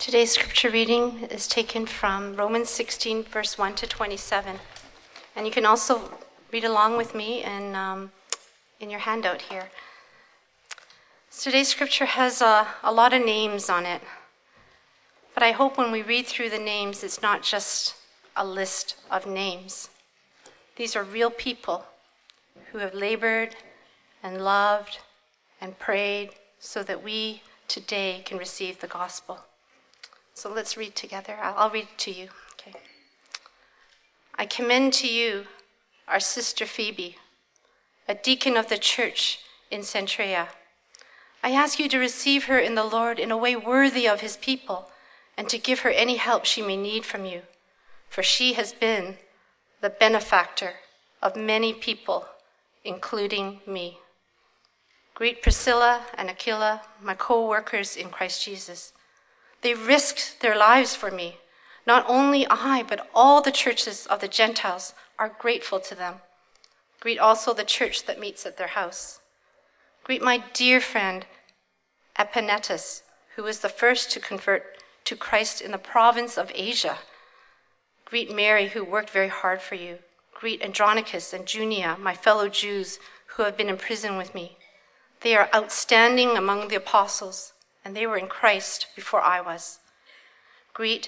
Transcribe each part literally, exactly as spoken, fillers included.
Today's scripture reading is taken from Romans sixteen, verse one to twenty-seven. And you can also read along with me in, um, in your handout here. So today's scripture has a, a lot of names on it. But I hope when we read through the names, it's not just a list of names. These are real people who have labored and loved and prayed so that we today can receive the gospel. So let's read together. I'll, I'll read it to you. Okay. I commend to you our sister Phoebe, a deacon of the church in Cenchrea. I ask you to receive her in the Lord in a way worthy of his people, and to give her any help she may need from you, for she has been the benefactor of many people, including me. Greet Priscilla and Aquila, my co-workers in Christ Jesus. They risked their lives for me. Not only I, but all the churches of the Gentiles are grateful to them. Greet also the church that meets at their house. Greet my dear friend Epanetus, who was the first to convert to Christ in the province of Asia. Greet Mary, who worked very hard for you. Greet Andronicus and Junia, my fellow Jews, who have been in prison with me. They are outstanding among the apostles, and they were in Christ before I was. Greet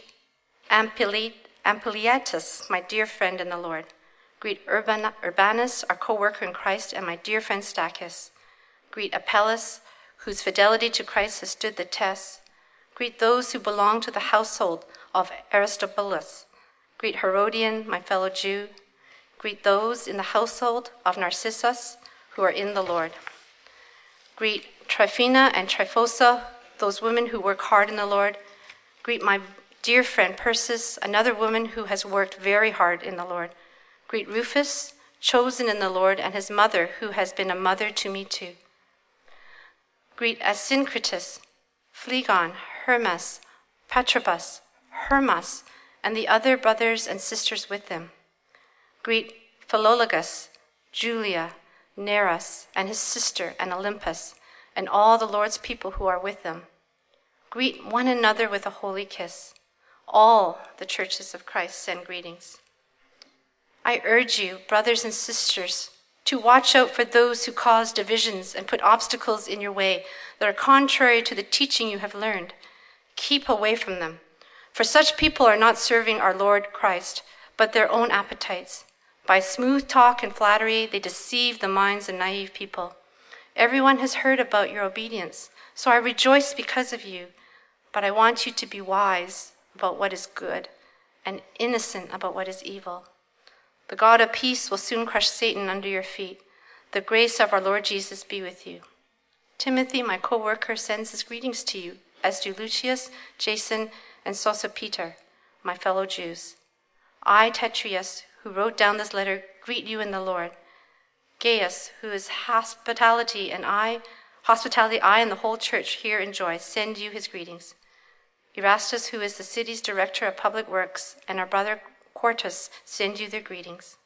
Ampliatus, my dear friend in the Lord. Greet Urban, Urbanus, our co-worker in Christ, and my dear friend Stachys. Greet Apelles, whose fidelity to Christ has stood the test. Greet those who belong to the household of Aristobulus. Greet Herodian, my fellow Jew. Greet those in the household of Narcissus, who are in the Lord. Greet Tryphena and Tryphosa, those women who work hard in the Lord. Greet my dear friend Persis, another woman who has worked very hard in the Lord. Greet Rufus, chosen in the Lord, and his mother, who has been a mother to me too. Greet Asyncritus, Phlegon, Hermas, Patrobas, Hermas, and the other brothers and sisters with them. Greet Philologus, Julia, Nereus, and his sister, and Olympus, and all the Lord's people who are with them. Greet one another with a holy kiss. All the churches of Christ send greetings. I urge you, brothers and sisters, to watch out for those who cause divisions and put obstacles in your way that are contrary to the teaching you have learned. Keep away from them, for such people are not serving our Lord Christ, but their own appetites. By smooth talk and flattery, they deceive the minds of naive people. Everyone has heard about your obedience, so I rejoice because of you, but I want you to be wise about what is good and innocent about what is evil. The God of peace will soon crush Satan under your feet. The grace of our Lord Jesus be with you. Timothy, my co-worker, sends his greetings to you, as do Lucius, Jason, and Sosipater, my fellow Jews. I, Tetrius, who wrote down this letter, greet you in the Lord. Gaius, who is hospitality, and I, hospitality, I and the whole church here enjoy, send you his greetings. Erastus, who is the city's director of public works, and our brother Quartus, send you their greetings.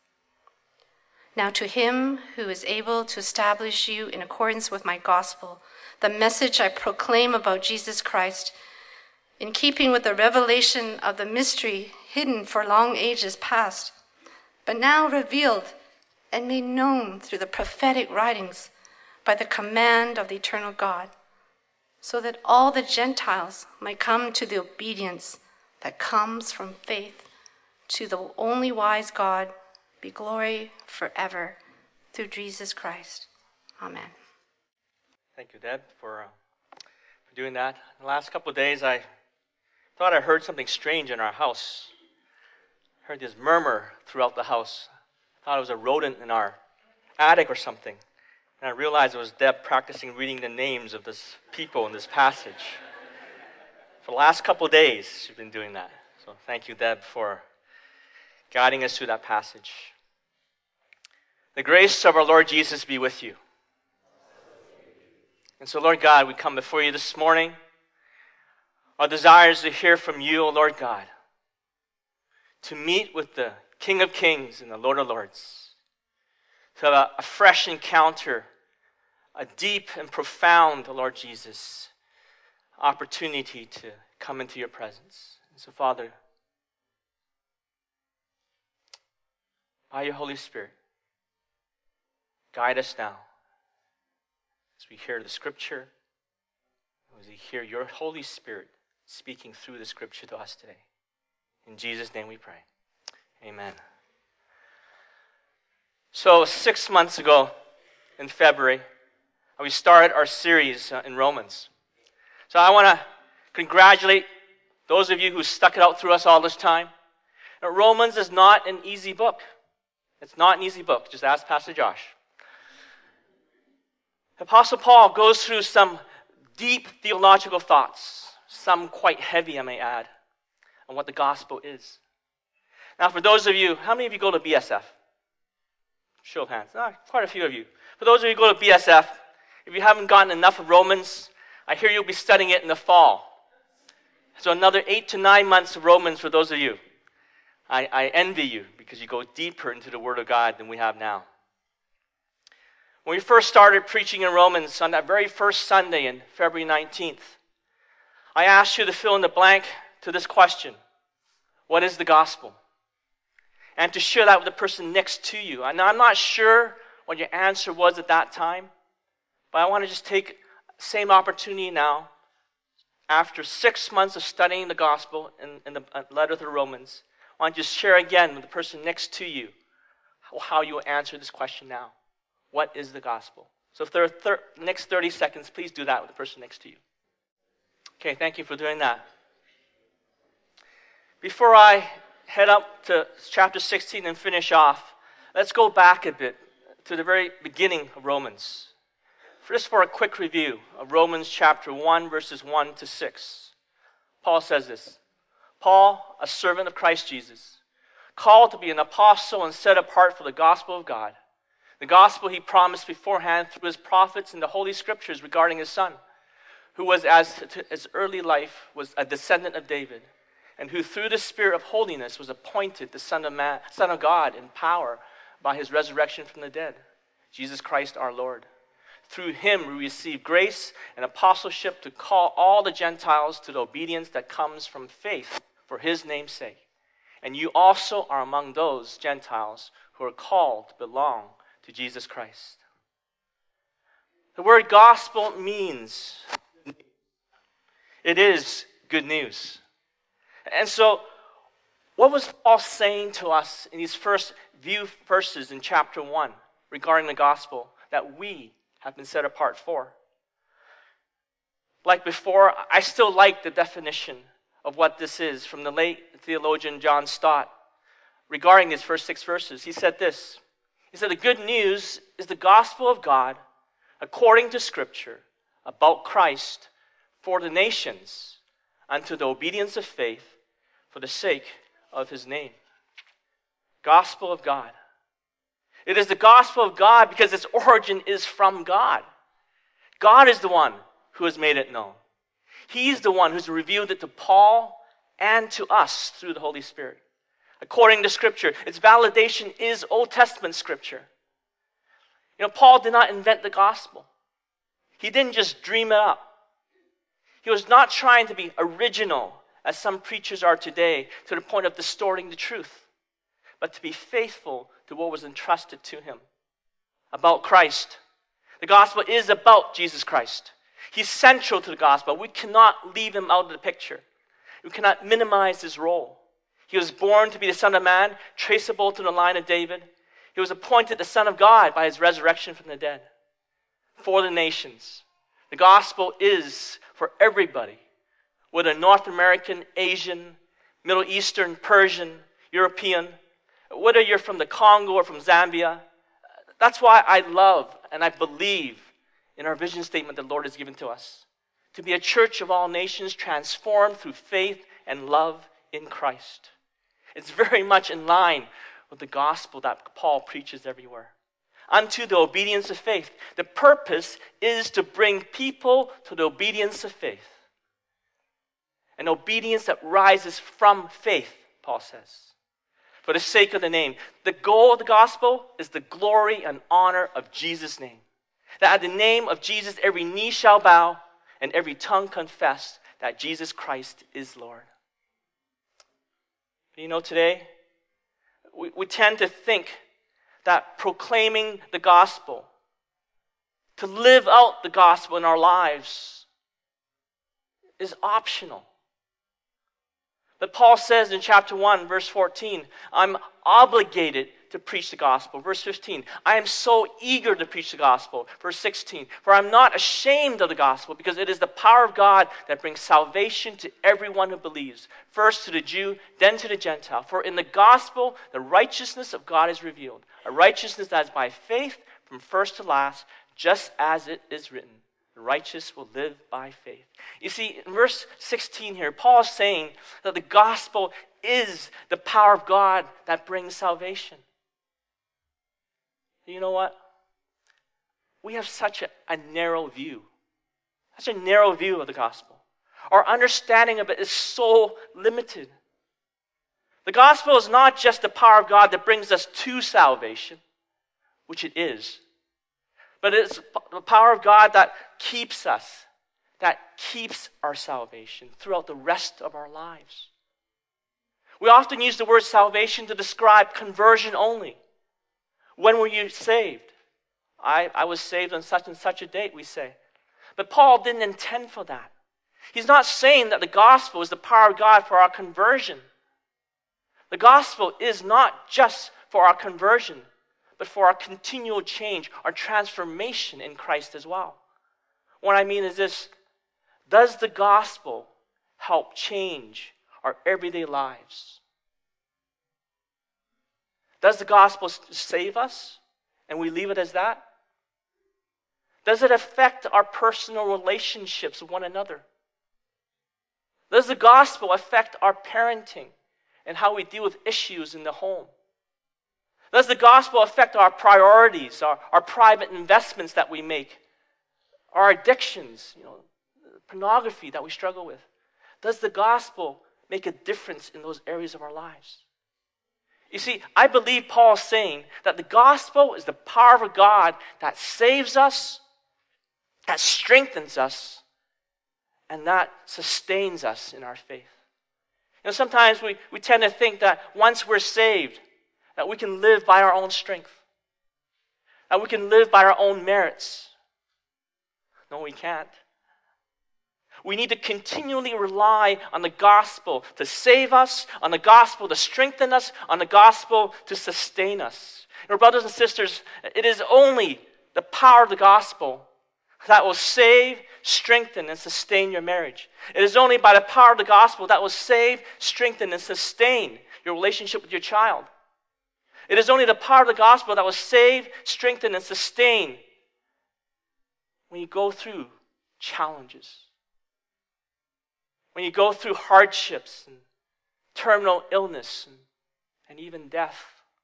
Now to him who is able to establish you in accordance with my gospel, the message I proclaim about Jesus Christ, in keeping with the revelation of the mystery hidden for long ages past, but now revealed and made known through the prophetic writings by the command of the eternal God, so that all the Gentiles might come to the obedience that comes from faith. To the only wise God be glory forever through Jesus Christ. Amen. Thank you, Deb, for, uh, for doing that. The last couple of days, I thought I heard something strange in our house. I heard this murmur throughout the house. I thought it was a rodent in our attic or something. And I realized it was Deb practicing reading the names of this people in this passage. For the last couple of days, she's been doing that. So thank you, Deb, for guiding us through that passage. The grace of our Lord Jesus be with you. And so, Lord God, we come before you this morning. Our desire is to hear from you, O Lord God, to meet with the King of Kings and the Lord of Lords, to have a, a fresh encounter, a deep and profound, Lord Jesus, opportunity to come into your presence. And so, Father, by your Holy Spirit, guide us now as we hear the Scripture, as we hear your Holy Spirit speaking through the Scripture to us today. In Jesus' name we pray. Amen. So six months ago, in February, we started our series in Romans. So I want to congratulate those of you who stuck it out through us all this time. Now, Romans is not an easy book. It's not an easy book. Just ask Pastor Josh. Apostle Paul goes through some deep theological thoughts, some quite heavy, I may add, on what the gospel is. Now, for those of you, how many of you go to B S F? Show of hands. Ah, quite a few of you. For those of you who go to B S F, if you haven't gotten enough of Romans, I hear you'll be studying it in the fall. So another eight to nine months of Romans for those of you. I, I envy you because you go deeper into the Word of God than we have now. When we first started preaching in Romans on that very first Sunday in February nineteenth, I asked you to fill in the blank to this question: what is the gospel? And to share that with the person next to you. And I'm not sure what your answer was at that time, but I want to just take the same opportunity now, after six months of studying the gospel in, in the letter to the Romans. I want to just share again with the person next to you how you will answer this question now. What is the gospel? So for the thir- next thirty seconds, please do that with the person next to you. Okay, thank you for doing that. Before I head up to chapter sixteen and finish off, let's go back a bit to the very beginning of Romans. Just for a quick review of Romans chapter one, verses one to six. Paul says this: Paul, a servant of Christ Jesus, called to be an apostle and set apart for the gospel of God, the gospel he promised beforehand through his prophets in the Holy Scriptures regarding his son, who was, as to his early life, was a descendant of David, and who through the Spirit of holiness was appointed the Son of Man, Son of God in power by his resurrection from the dead, Jesus Christ our Lord. Through him we receive grace and apostleship to call all the Gentiles to the obedience that comes from faith for his name's sake. And you also are among those Gentiles who are called to belong to Jesus Christ. The word gospel means it is good news. And so, what was Paul saying to us in these first few verses in chapter one regarding the gospel that we have been set apart for? Like before, I still like the definition of what this is from the late theologian John Stott regarding these first six verses. He said this: He said, the good news is the gospel of God according to Scripture about Christ for the nations unto the obedience of faith for the sake of his name. Gospel of God. It is the gospel of God because its origin is from God. God is the one who has made it known. He's the one who's revealed it to Paul and to us through the Holy Spirit. According to Scripture, its validation is Old Testament Scripture. You know, Paul did not invent the gospel. He didn't just dream it up. He was not trying to be original, as some preachers are today, to the point of distorting the truth, but to be faithful to what was entrusted to him about Christ. The gospel is about Jesus Christ. He's central to the gospel. We cannot leave him out of the picture. We cannot minimize his role. He was born to be the Son of Man, traceable to the line of David. He was appointed the Son of God by his resurrection from the dead for the nations. The gospel is for everybody, whether North American, Asian, Middle Eastern, Persian, European, whether you're from the Congo or from Zambia. That's why I love and I believe in our vision statement the Lord has given to us, to be a church of all nations transformed through faith and love in Christ. It's very much in line with the gospel that Paul preaches everywhere. Unto the obedience of faith. The purpose is to bring people to the obedience of faith. An obedience that rises from faith, Paul says. For the sake of the name. The goal of the gospel is the glory and honor of Jesus' name. That at the name of Jesus every knee shall bow and every tongue confess that Jesus Christ is Lord. You know, today, we, we tend to think that proclaiming the gospel, to live out the gospel in our lives, is optional. But Paul says in chapter one, verse fourteen, I'm obligated to preach the gospel. Verse fifteen, I am so eager to preach the gospel. Verse sixteen, for I'm not ashamed of the gospel, because it is the power of God that brings salvation to everyone who believes, first to the Jew, then to the Gentile. For in the gospel, the righteousness of God is revealed, a righteousness that is by faith from first to last, just as it is written, the righteous will live by faith. You see, in verse sixteen here, Paul is saying that the gospel is the power of God that brings salvation. You know what? We have such a, a narrow view, such a narrow view of the gospel. Our understanding of it is so limited. The gospel is not just the power of God that brings us to salvation, which it is, but it's the power of God that keeps us, that keeps our salvation throughout the rest of our lives. We often use the word salvation to describe conversion only. When were you saved? I, I was saved on such and such a date, we say. But Paul didn't intend for that. He's not saying that the gospel is the power of God for our conversion. The gospel is not just for our conversion, but for our continual change, our transformation in Christ as well. What I mean is this: does the gospel help change our everyday lives? Does the gospel save us and we leave it as that? Does it affect our personal relationships with one another? Does the gospel affect our parenting and how we deal with issues in the home? Does the gospel affect our priorities, our, our private investments that we make, our addictions, you know, pornography that we struggle with? Does the gospel make a difference in those areas of our lives? You see, I believe Paul is saying that the gospel is the power of God that saves us, that strengthens us, and that sustains us in our faith. You know, sometimes we, we tend to think that once we're saved, that we can live by our own strength, that we can live by our own merits. No, we can't. We need to continually rely on the gospel to save us, on the gospel to strengthen us, on the gospel to sustain us. And brothers and sisters, it is only the power of the gospel that will save, strengthen, and sustain your marriage. It is only by the power of the gospel that will save, strengthen, and sustain your relationship with your child. It is only the power of the gospel that will save, strengthen, and sustain when you go through challenges, when you go through hardships and terminal illness and, and even death.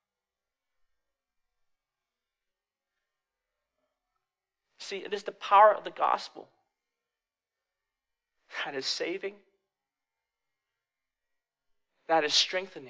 See, it is the power of the gospel that is saving, that is strengthening,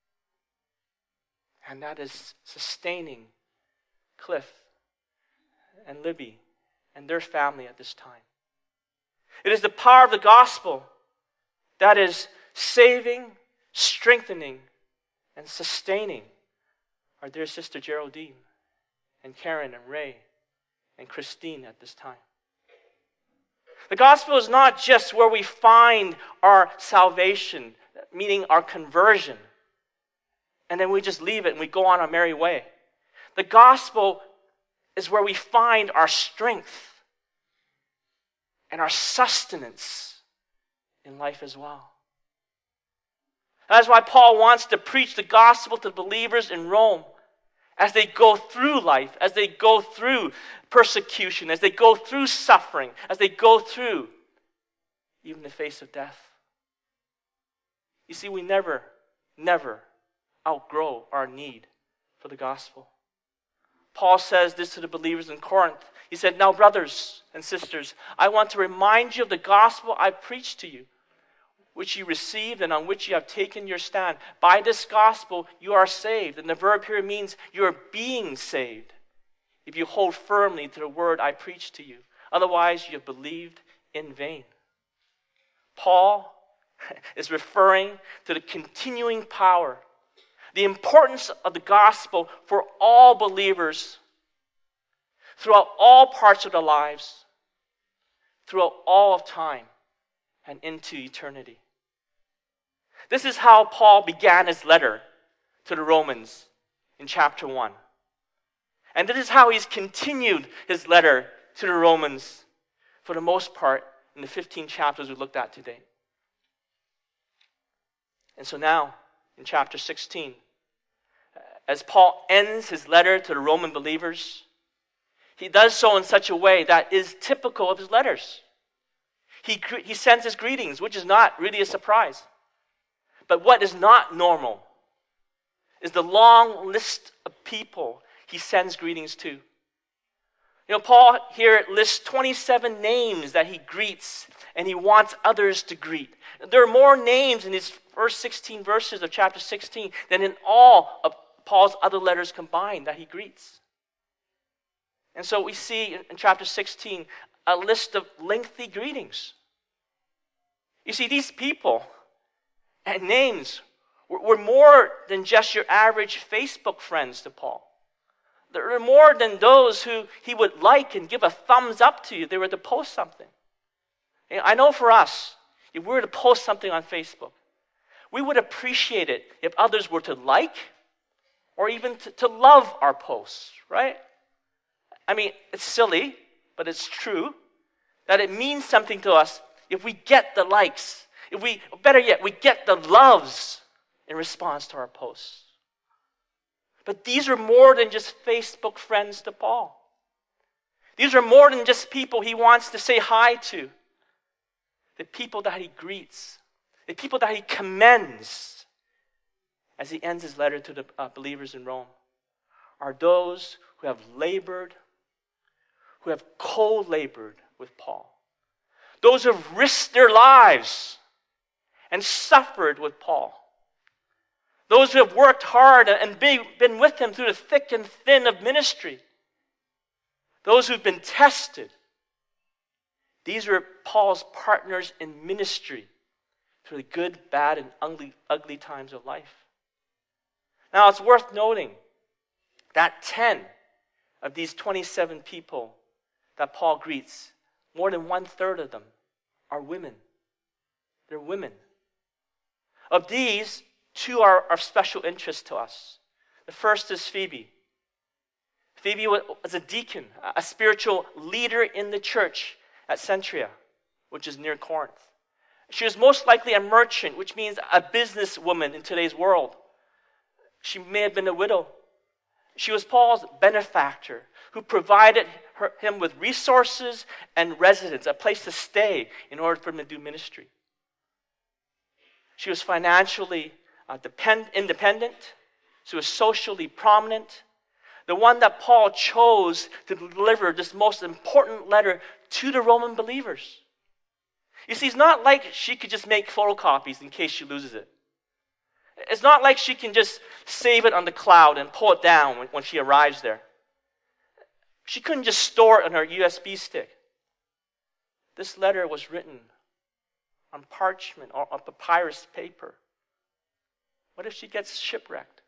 and that is sustaining Cliff and Libby and their family at this time. It is the power of the gospel that is saving, strengthening, and sustaining our dear sister Geraldine and Karen and Ray and Christine at this time. The gospel is not just where we find our salvation, meaning our conversion, and then we just leave it and we go on our merry way. The gospel is where we find our strength and our sustenance in life as well. That's why Paul wants to preach the gospel to believers in Rome as they go through life, as they go through persecution, as they go through suffering, as they go through even the face of death. You see, we never, never outgrow our need for the gospel. Paul says this to the believers in Corinth. He said, now brothers and sisters, I want to remind you of the gospel I preached to you, which you received and on which you have taken your stand. By this gospel you are saved. And the verb here means you are being saved if you hold firmly to the word I preached to you. Otherwise you have believed in vain. Paul is referring to the continuing power, the importance of the gospel for all believers throughout all parts of their lives, throughout all of time, and into eternity. This is how Paul began his letter to the Romans in chapter one. And this is how he's continued his letter to the Romans for the most part in the fifteen chapters we looked at today. And so now, in chapter sixteen, as Paul ends his letter to the Roman believers, he does so in such a way that is typical of his letters. He, he sends his greetings, which is not really a surprise. But what is not normal is the long list of people he sends greetings to. You know, Paul here lists twenty-seven names that he greets and he wants others to greet. There are more names in these first sixteen verses of chapter sixteen than in all of Paul's other letters combined that he greets. And so we see in chapter sixteen a list of lengthy greetings. You see, these people and names were more than just your average Facebook friends to Paul. There are more than those who he would like and give a thumbs up to if they were to post something. I know for us, if we were to post something on Facebook, we would appreciate it if others were to like or even to, to love our posts, right? I mean, it's silly, but it's true that it means something to us if we get the likes, if we, better yet, we get the loves in response to our posts. But these are more than just Facebook friends to Paul. These are more than just people he wants to say hi to. The people that he greets, the people that he commends as he ends his letter to the uh, believers in Rome are those who have labored, who have co-labored with Paul. Those who have risked their lives and suffered with Paul. Those who have worked hard and be, been with him through the thick and thin of ministry. Those who've been tested. These are Paul's partners in ministry through the good, bad, and ugly, ugly times of life. Now, it's worth noting that ten of these twenty-seven people that Paul greets, more than one-third of them are women. They're women. Of these, two are of special interest to us. The first is Phoebe. Phoebe was a deacon, a spiritual leader in the church at Cenchrea, which is near Corinth. She was most likely a merchant, which means a businesswoman in today's world. She may have been a widow. She was Paul's benefactor, who provided her, him with resources and residence, a place to stay in order for him to do ministry. She was financially uh, depend, independent. She was socially prominent. The one that Paul chose to deliver this most important letter to the Roman believers. You see, it's not like she could just make photocopies in case she loses it. It's not like she can just save it on the cloud and pull it down when, when she arrives there. She couldn't just store it on her U S B stick. This letter was written on parchment or on papyrus paper. What if she gets shipwrecked?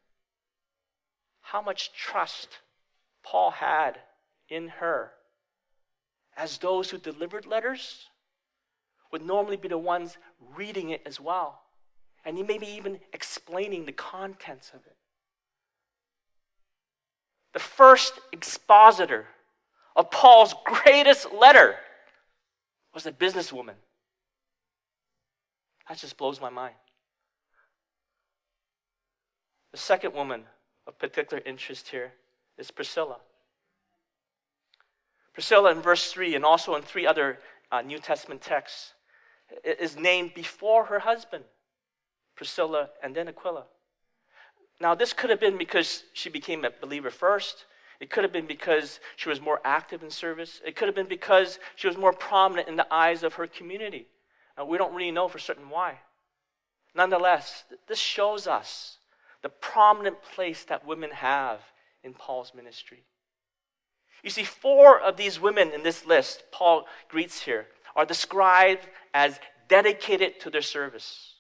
How much trust Paul had in her, as those who delivered letters would normally be the ones reading it as well. And he may be even explaining the contents of it. The first expositor of Paul's greatest letter was a businesswoman. That just blows my mind. The second woman of particular interest here is Priscilla. Priscilla in verse three and also in three other uh, New Testament texts is named before her husband, Priscilla and then Aquila. Now this could have been because she became a believer first. It could have been because she was more active in service. It could have been because she was more prominent in the eyes of her community. Now, we don't really know for certain why. Nonetheless, this shows us the prominent place that women have in Paul's ministry. You see, four of these women in this list Paul greets here are described as dedicated to their service.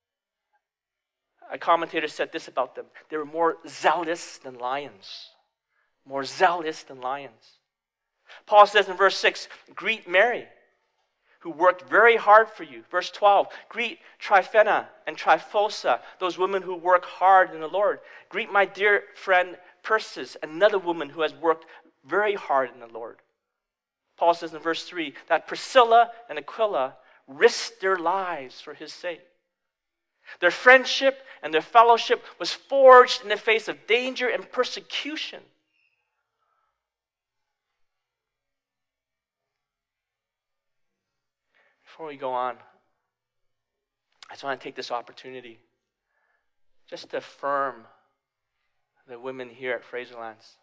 A commentator said this about them: they were more zealous than lions. More zealous than lions. Paul says in verse six, greet Mary, who worked very hard for you. Verse twelve, greet Tryphena and Tryphosa, those women who work hard in the Lord. Greet my dear friend Persis, another woman who has worked very hard in the Lord. Paul says in verse three that Priscilla and Aquila risked their lives for his sake. Their friendship and their fellowship was forged in the face of danger and persecution. Before we go on, I just want to take this opportunity just to affirm the women here at Fraserlands.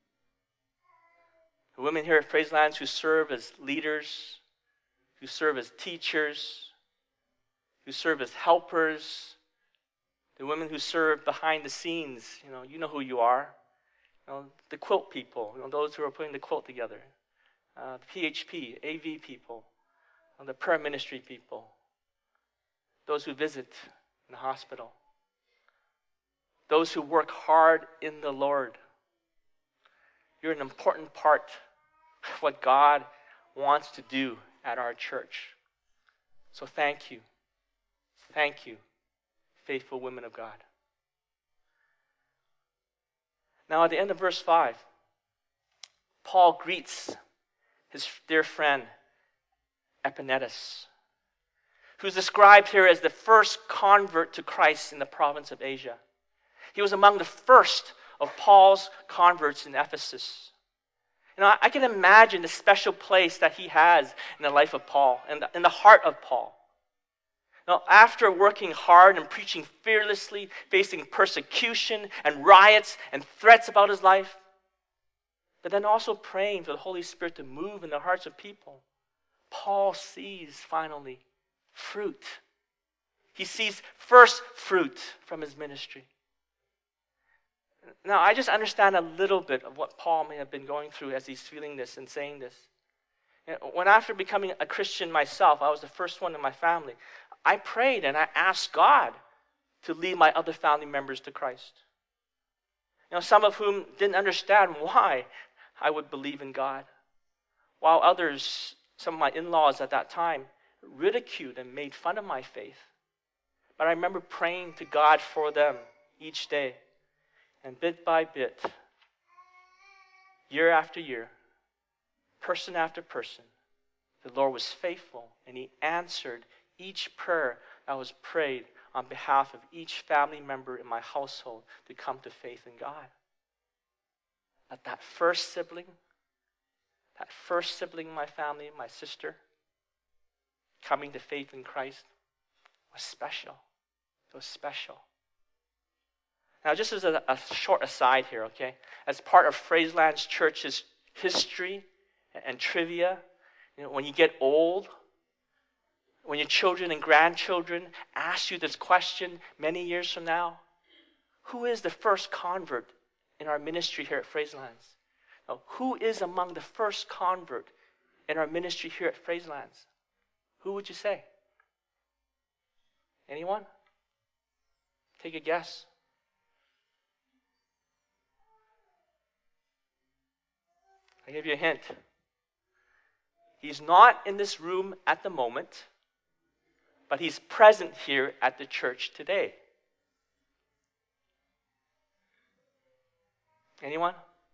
The women here at Fraserlands who serve as leaders, who serve as teachers, who serve as helpers, the women who serve behind the scenes. You know, you know who you are. You know, the quilt people, you know, those who are putting the quilt together, uh, the P H P, A V people, the prayer ministry people, those who visit in the hospital, those who work hard in the Lord. You're an important part of what God wants to do at our church. So thank you. Thank you, faithful women of God. Now at the end of verse five, Paul greets his dear friend Epaenetus, who's described here as the first convert to Christ in the province of Asia. He was among the first of Paul's converts in Ephesus. You know, I can imagine the special place that he has in the life of Paul and in the heart of Paul. Now, after working hard and preaching fearlessly, facing persecution and riots and threats about his life, but then also praying for the Holy Spirit to move in the hearts of people, Paul sees finally fruit. He sees first fruit from his ministry. Now, I just understand a little bit of what Paul may have been going through as he's feeling this and saying this. You know, when after becoming a Christian myself, I was the first one in my family, I prayed and I asked God to lead my other family members to Christ. You know, some of whom didn't understand why I would believe in God, while others, some of my in-laws at that time, ridiculed and made fun of my faith. But I remember praying to God for them each day. And bit by bit, year after year, person after person, the Lord was faithful and He answered each prayer that was prayed on behalf of each family member in my household to come to faith in God. But that first sibling, that first sibling in my family, my sister, coming to faith in Christ was special. It was special. Now, just as a, a short aside here, okay, as part of Fraserlands Church's history and, and trivia, you know, when you get old, when your children and grandchildren ask you this question many years from now, who is the first convert in our ministry here at Fraserlands? Now, who is among the first convert in our ministry here at Fraserlands? Who would you say? Anyone? Take a guess. I'll give you a hint. He's not in this room at the moment, but he's present here at the church today. Anyone?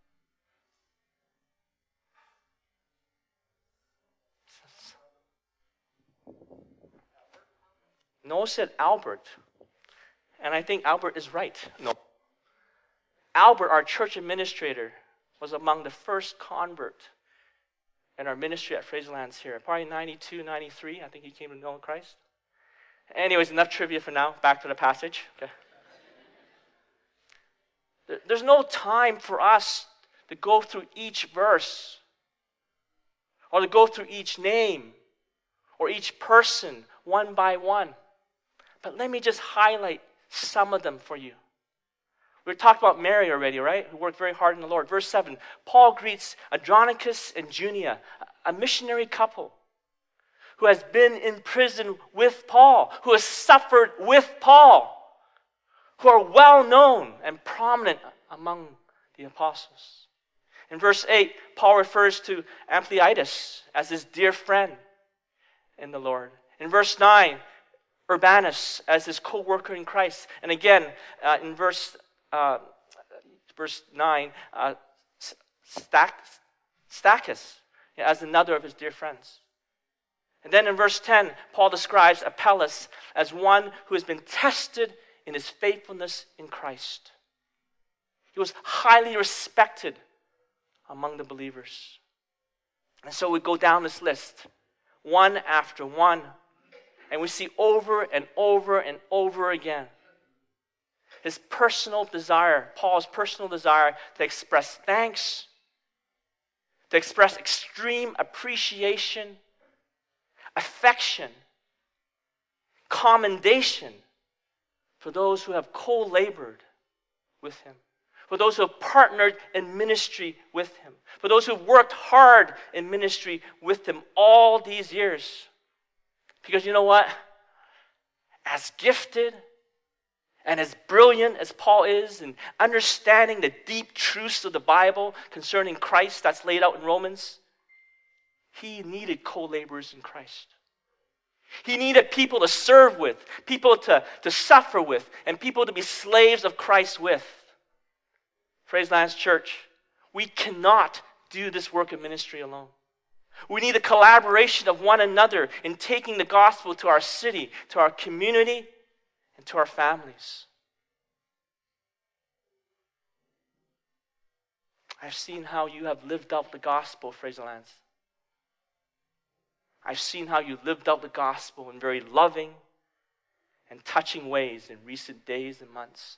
Noah said Albert. And I think Albert is right. No. Albert, our church administrator, was among the first convert in our ministry at Fraserlands here. Probably ninety-two, ninety-three, I think he came to know Christ. Anyways, enough trivia for now. Back to the passage. Okay. There's no time for us to go through each verse or to go through each name or each person one by one. But let me just highlight some of them for you. We talked about Mary already, right? Who worked very hard in the Lord. Verse seven, Paul greets Andronicus and Junia, a missionary couple, who has been in prison with Paul, who has suffered with Paul, who are well known and prominent among the apostles. In verse eight, Paul refers to Ampliatus as his dear friend in the Lord. In verse nine, Urbanus as his co-worker in Christ. And again, uh, in verse uh, verse nine, uh, Stachys as another of his dear friends. And then in verse ten, Paul describes Apelles as one who has been tested in his faithfulness in Christ. He was highly respected among the believers. And so we go down this list, one after one, and we see over and over and over again his personal desire, Paul's personal desire to express thanks, to express extreme appreciation, affection, commendation for those who have co-labored with him, for those who have partnered in ministry with him, for those who have worked hard in ministry with him all these years. Because you know what? As gifted and as brilliant as Paul is in understanding the deep truths of the Bible concerning Christ that's laid out in Romans, he needed co-laborers in Christ. He needed people to serve with, people to, to suffer with, and people to be slaves of Christ with. Fraserlands Church, we cannot do this work of ministry alone. We need the collaboration of one another in taking the gospel to our city, to our community, and to our families. I've seen how you have lived out the gospel, Fraserlands. I've seen how you lived out the gospel in very loving and touching ways in recent days and months.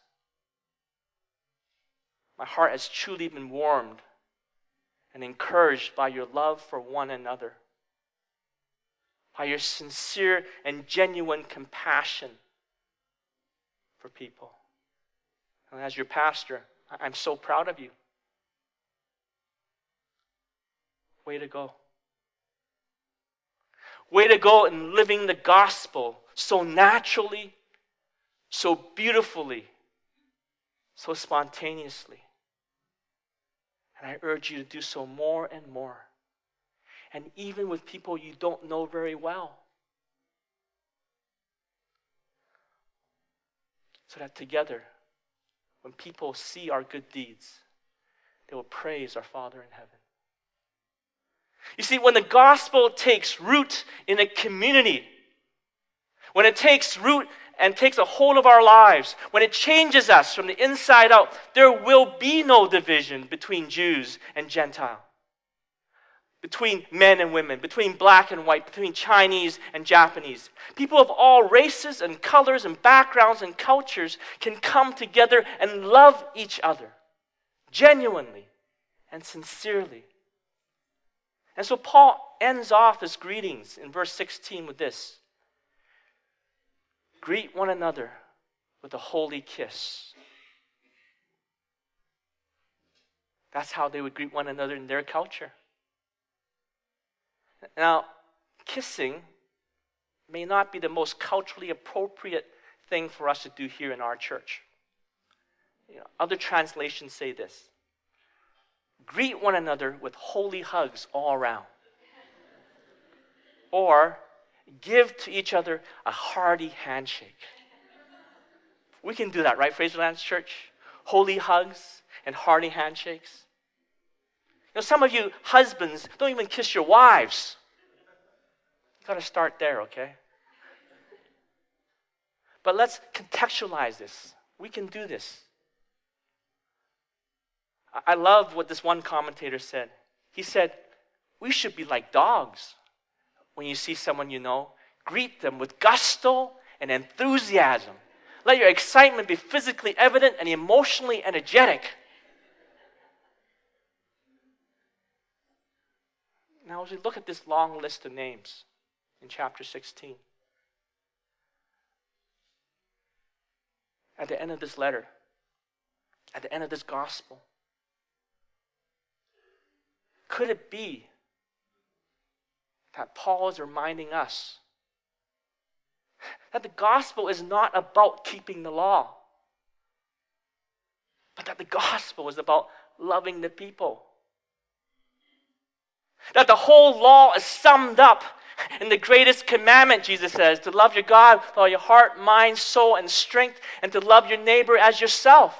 My heart has truly been warmed and encouraged by your love for one another, by your sincere and genuine compassion for people. And as your pastor, I'm so proud of you. Way to go. Way to go in living the gospel so naturally, so beautifully, so spontaneously. And I urge you to do so more and more. And even with people you don't know very well. So that together, when people see our good deeds, they will praise our Father in heaven. You see, when the gospel takes root in a community, when it takes root and takes a hold of our lives, when it changes us from the inside out, there will be no division between Jews and Gentile, between men and women, between black and white, between Chinese and Japanese. People of all races and colors and backgrounds and cultures can come together and love each other genuinely and sincerely. And so Paul ends off his greetings in verse sixteen with this: greet one another with a holy kiss. That's how they would greet one another in their culture. Now, kissing may not be the most culturally appropriate thing for us to do here in our church. You know, other translations say this: greet one another with holy hugs all around. Or give to each other a hearty handshake. We can do that, right, Fraserlands Church? Holy hugs and hearty handshakes. You know, some of you husbands don't even kiss your wives. You got to start there, okay? But let's contextualize this. We can do this. I love what this one commentator said. He said, we should be like dogs. When you see someone you know, greet them with gusto and enthusiasm. Let your excitement be physically evident and emotionally energetic. Now, as we look at this long list of names in chapter sixteen, at the end of this letter, at the end of this gospel, could it be that Paul is reminding us that the gospel is not about keeping the law, but that the gospel is about loving the people. That the whole law is summed up in the greatest commandment, Jesus says, to love your God with all your heart, mind, soul, and strength, and to love your neighbor as yourself.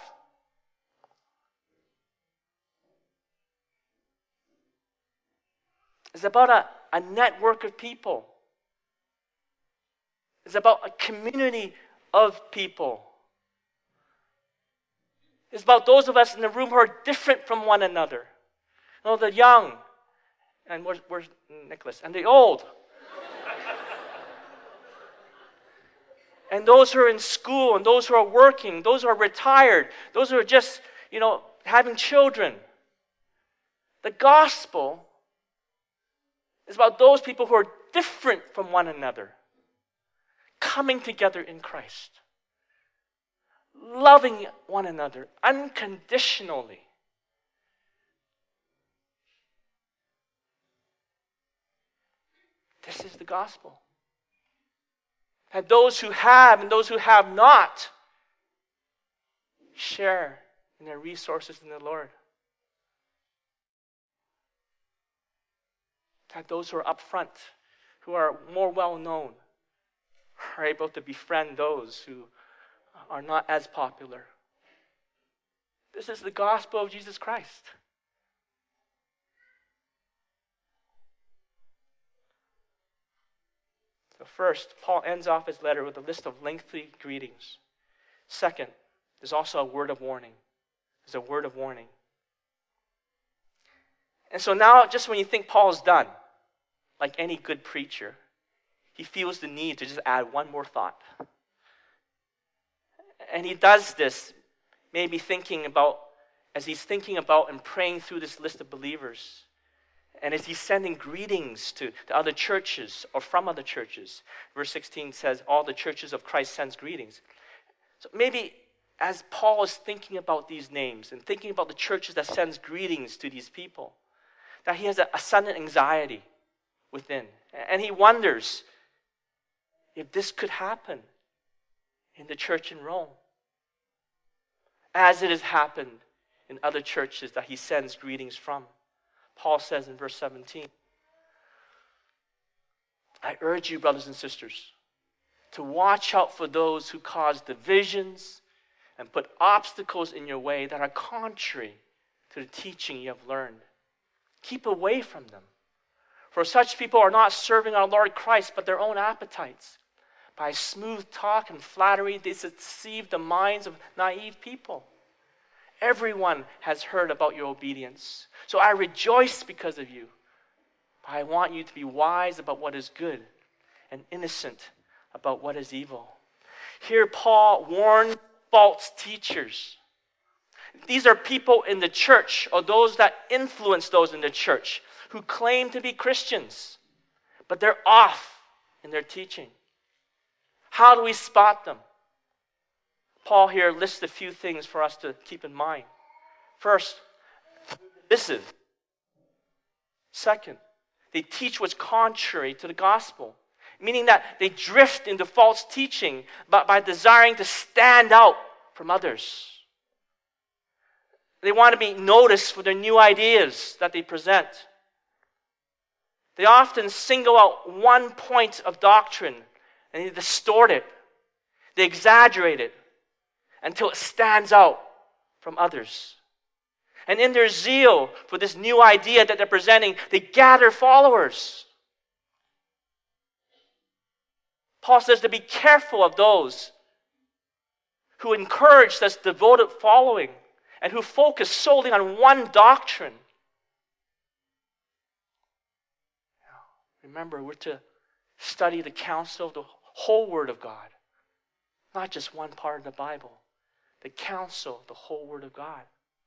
It's about a, a network of people. It's about a community of people. It's about those of us in the room who are different from one another. You know, the young, and where's, where's Nicholas? And the old. And those who are in school, and those who are working, those who are retired, those who are just, you know, having children. The gospel is about those people who are different from one another, coming together in Christ, loving one another unconditionally. This is the gospel. And those who have and those who have not share in their resources in the Lord. That those who are up front, who are more well known, are able to befriend those who are not as popular. This is the gospel of Jesus Christ. So first, Paul ends off his letter with a list of lengthy greetings. Second, there's also a word of warning. There's a word of warning. And so now, just when you think Paul's done, like any good preacher, he feels the need to just add one more thought. And he does this, maybe thinking about, as he's thinking about and praying through this list of believers, and as he's sending greetings to, to other churches or from other churches. Verse sixteen says, all the churches of Christ sends greetings. So maybe as Paul is thinking about these names and thinking about the churches that sends greetings to these people, that he has a, a sudden anxiety within. And he wonders if this could happen in the church in Rome, as it has happened in other churches that he sends greetings from. Paul says in verse seventeen, I urge you, brothers and sisters, to watch out for those who cause divisions and put obstacles in your way that are contrary to the teaching you have learned. Keep away from them. For such people are not serving our Lord Christ, but their own appetites. By smooth talk and flattery, they deceive the minds of naive people. Everyone has heard about your obedience. So I rejoice because of you. But I want you to be wise about what is good and innocent about what is evil. Here Paul warned false teachers. These are people in the church, or those that influence those in the church, who claim to be Christians, but they're off in their teaching. How do we spot them? Paul here lists a few things for us to keep in mind. First, divisive. Second, they teach what's contrary to the gospel, meaning that they drift into false teaching but by desiring to stand out from others. They want to be noticed for their new ideas that they present. They often single out one point of doctrine and they distort it. They exaggerate it until it stands out from others. And in their zeal for this new idea that they're presenting, they gather followers. Paul says to be careful of those who encourage this devoted following and who focus solely on one doctrine. Remember, we're to study the counsel of the whole Word of God, not just one part of the Bible. The counsel of the whole Word of God.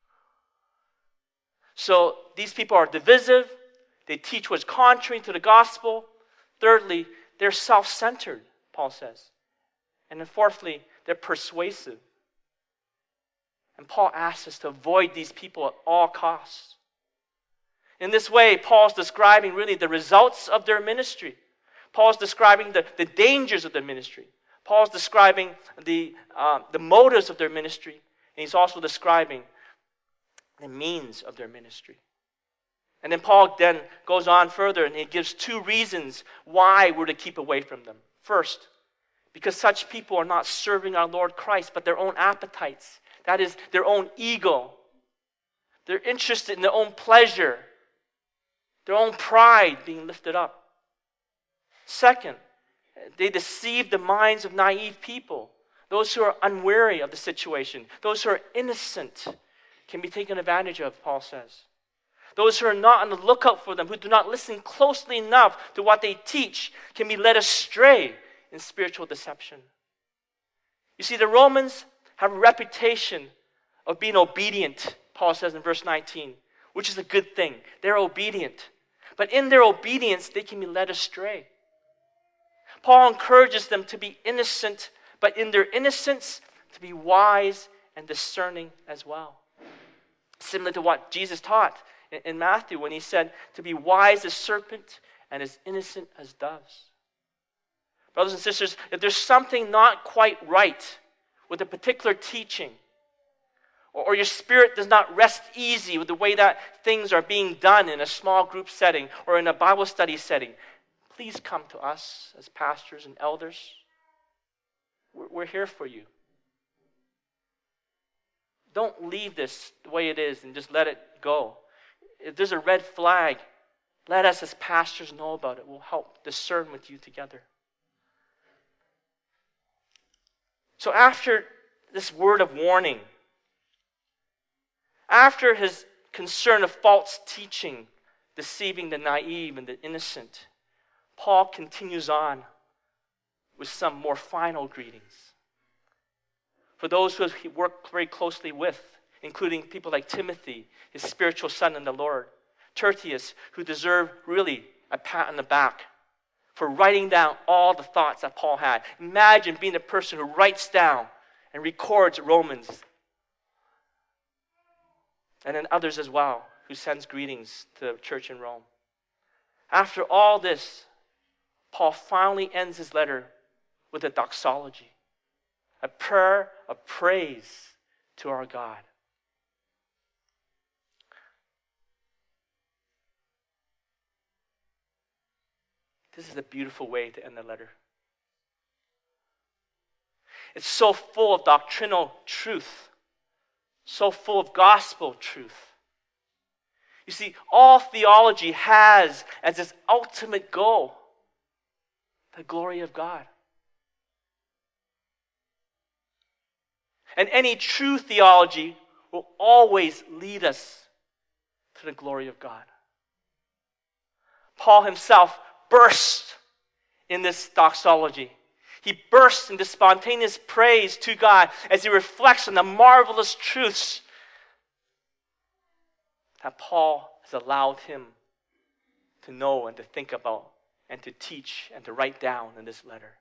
So these people are divisive. They teach what's contrary to the gospel. Thirdly, they're self-centered, Paul says. And then fourthly, they're persuasive. And Paul asks us to avoid these people at all costs. In this way, Paul's describing really the results of their ministry. Paul's describing the, the dangers of their ministry. Paul's describing the, uh, the motives of their ministry. And he's also describing the means of their ministry. And then Paul then goes on further and he gives two reasons why we're to keep away from them. First, because such people are not serving our Lord Christ, but their own appetites. That is, their own ego. They're interested in their own pleasure, their own pride being lifted up. Second, they deceive the minds of naive people. Those who are unwary of the situation, those who are innocent, can be taken advantage of, Paul says. Those who are not on the lookout for them, who do not listen closely enough to what they teach, can be led astray in spiritual deception. You see, the Romans have a reputation of being obedient, Paul says in verse nineteen, which is a good thing. They're obedient. But in their obedience, they can be led astray. Paul encourages them to be innocent, but in their innocence, to be wise and discerning as well. Similar to what Jesus taught in Matthew when he said to be wise as serpent and as innocent as doves. Brothers and sisters, if there's something not quite right with a particular teaching, or, or your spirit does not rest easy with the way that things are being done in a small group setting or in a Bible study setting, please come to us as pastors and elders. We're, we're here for you. Don't leave this the way it is and just let it go. If there's a red flag, let us as pastors know about it. We'll help discern with you together. So after this word of warning, after his concern of false teaching, deceiving the naive and the innocent, Paul continues on with some more final greetings. For those who he worked very closely with, including people like Timothy, his spiritual son in the Lord, Tertius, who deserved really a pat on the back for writing down all the thoughts that Paul had. Imagine being the person who writes down and records Romans. And then others as well, who sends greetings to the church in Rome. After all this, Paul finally ends his letter with a doxology, a prayer of praise to our God. This is a beautiful way to end the letter. It's so full of doctrinal truth, so full of gospel truth. You see, all theology has as its ultimate goal the glory of God. And any true theology will always lead us to the glory of God. Paul himself burst in this doxology. He bursts into spontaneous praise to God as he reflects on the marvelous truths that Paul has allowed him to know and to think about and to teach and to write down in this letter.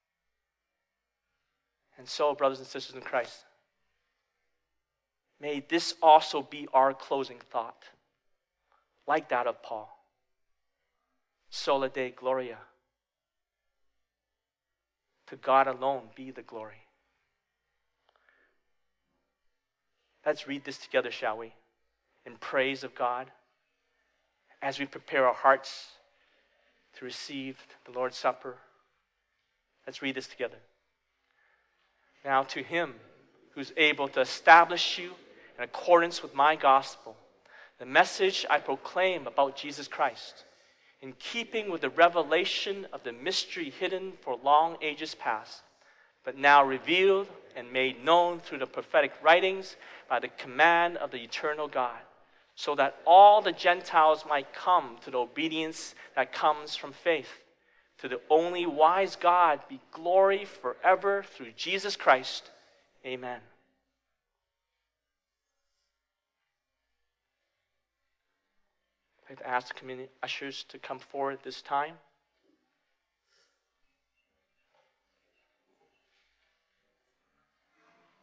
And so, brothers and sisters in Christ, may this also be our closing thought, like that of Paul. Sola Deo Gloria. To God alone be the glory. Let's read this together, shall we? In praise of God, as we prepare our hearts to receive the Lord's Supper. Let's read this together. Now to him who's able to establish you in accordance with my gospel, the message I proclaim about Jesus Christ, in keeping with the revelation of the mystery hidden for long ages past, but now revealed and made known through the prophetic writings by the command of the eternal God, so that all the Gentiles might come to the obedience that comes from faith. To the only wise God be glory forever through Jesus Christ. Amen. I'd like to ask the community ushers to come forward at this time.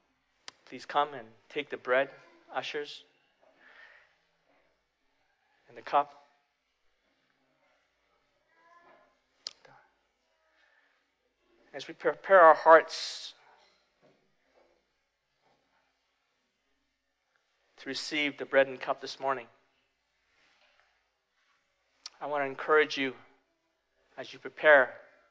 Please come and take the bread, ushers. and the cup. As we prepare our hearts to receive the bread and cup this morning, I want to encourage you as you prepare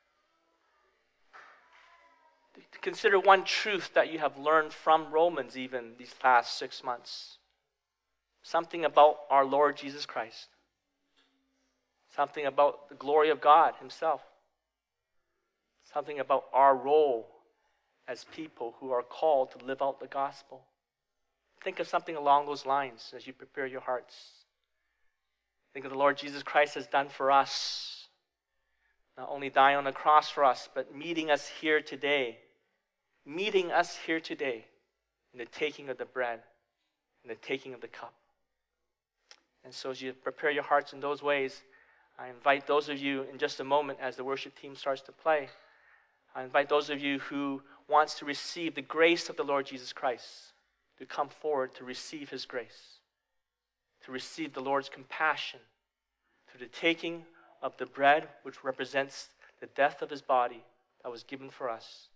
to consider one truth that you have learned from Romans even these last six months. Something about our Lord Jesus Christ. Something about the glory of God himself. Something about our role as people who are called to live out the gospel. Think of something along those lines as you prepare your hearts. Think of the Lord Jesus Christ has done for us. Not only dying on the cross for us, but meeting us here today. Meeting us here today in the taking of the bread and the taking of the cup. And so as you prepare your hearts in those ways, I invite those of you in just a moment as the worship team starts to play, I invite those of you who wants to receive the grace of the Lord Jesus Christ to come forward to receive his grace, to receive the Lord's compassion through the taking of the bread, which represents the death of his body that was given for us,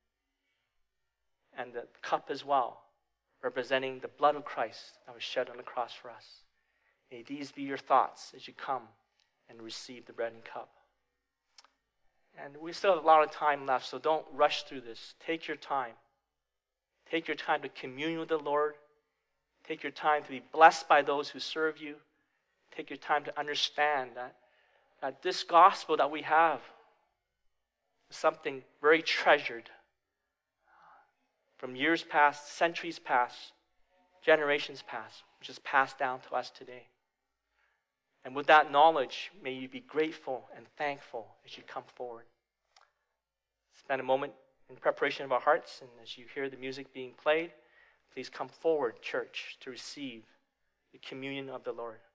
and the cup as well, representing the blood of Christ that was shed on the cross for us. May these be your thoughts as you come and receive the bread and cup. And we still have a lot of time left, so don't rush through this. Take your time. Take your time to commune with the Lord. Take your time to be blessed by those who serve you. Take your time to understand that, that this gospel that we have is something very treasured from years past, centuries past, generations past, which is passed down to us today. And with that knowledge, may you be grateful and thankful as you come forward. Spend a moment in preparation of our hearts, and as you hear the music being played, please come forward, church, to receive the communion of the Lord.